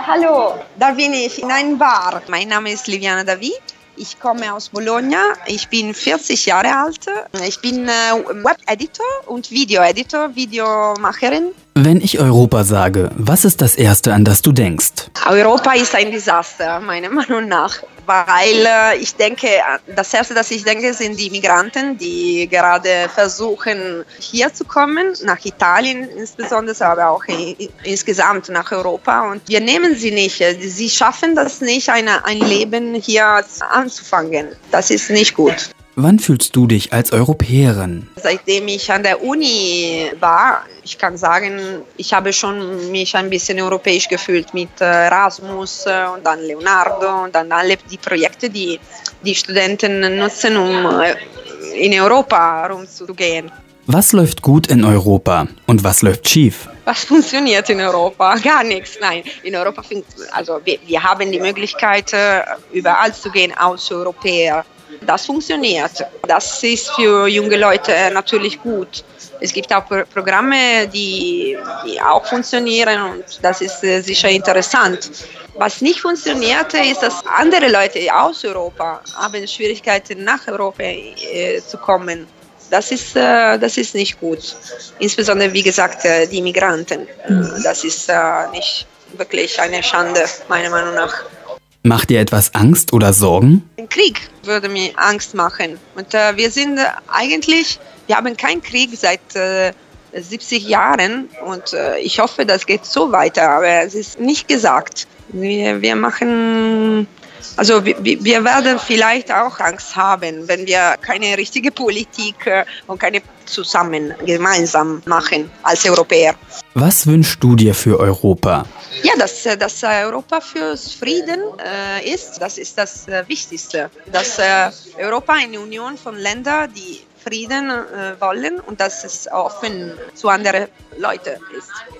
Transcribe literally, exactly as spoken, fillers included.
Hallo, da bin ich in einem Bar. Mein Name ist Liviana David. Ich komme aus Bologna. Ich bin vierzig Jahre alt. Ich bin äh, Web-Editor und Video-Editor, Videomacherin. Wenn ich Europa sage, was ist das Erste, an das du denkst? Europa ist ein Desaster, meiner Meinung nach. Weil äh, ich denke, das Erste, das ich denke, sind die Migranten, die gerade versuchen, hier zu kommen, nach Italien insbesondere, aber auch in, insgesamt nach Europa. Und wir nehmen sie nicht. Sie schaffen das nicht, eine, ein Leben hier anzufangen. Das ist nicht gut. Wann fühlst du dich als Europäerin? Seitdem ich an der Uni war, ich kann sagen, ich habe schon mich ein bisschen europäisch gefühlt mit Erasmus und dann Leonardo und dann alle die Projekte, die die Studenten nutzen, um in Europa herumzugehen. Was läuft gut in Europa und was läuft schief? Was funktioniert in Europa? Gar nichts. Nein, in Europa, also wir, wir haben die Möglichkeit, überall zu gehen als Europäer. Das funktioniert. Das ist für junge Leute natürlich gut. Es gibt auch Programme, die, die auch funktionieren und das ist äh, sicher interessant. Was nicht funktioniert, ist, dass andere Leute aus Europa haben Schwierigkeiten, nach Europa äh, zu kommen. Das ist, äh, das ist nicht gut. Insbesondere, wie gesagt, äh, die Migranten. Das ist äh, nicht wirklich eine Schande, meiner Meinung nach. Macht dir etwas Angst oder Sorgen? Ein Krieg würde mir Angst machen. Und äh, wir sind äh, eigentlich, wir haben keinen Krieg seit äh, siebzig Jahren und äh, ich hoffe, das geht so weiter, aber es ist nicht gesagt. Wir, wir machen, also wir, wir werden vielleicht auch Angst haben, wenn wir keine richtige Politik äh, und keine zusammen, gemeinsam machen als Europäer. Was wünschst du dir für Europa? Ja, dass, dass Europa fürs Frieden äh, ist, das ist das äh, Wichtigste. Dass äh, Europa eine Union von Ländern, die Frieden äh, wollen und dass es offen zu anderen Leuten ist.